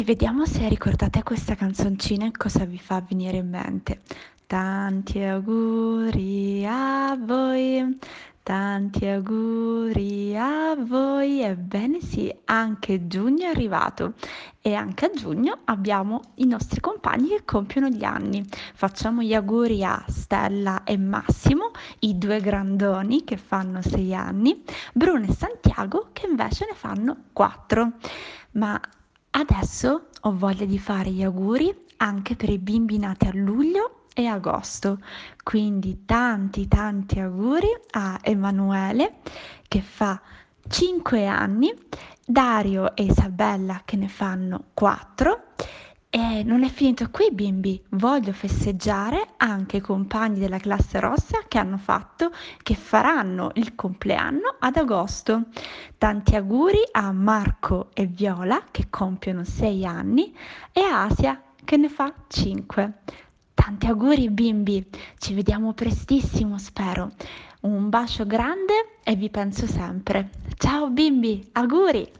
Vediamo se ricordate questa canzoncina e cosa vi fa venire in mente. Tanti auguri a voi, ebbene sì, anche giugno è arrivato e anche a giugno abbiamo i nostri compagni che compiono gli anni. Facciamo gli auguri a Stella e Massimo, i due grandoni che fanno 6 anni, Bruno e Santiago che invece ne fanno 4. Ma adesso ho voglia di fare gli auguri anche per i bimbi nati a luglio e agosto. Quindi tanti auguri a Emanuele che fa 5 anni, Dario e Isabella che ne fanno 4. E non è finito qui, bimbi. Voglio festeggiare anche i compagni della classe rossa che faranno il compleanno ad agosto. Tanti auguri a Marco e Viola che compiono 6 anni e a Asia che ne fa 5. Tanti auguri bimbi, ci vediamo prestissimo spero. Un bacio grande e vi penso sempre. Ciao bimbi, auguri!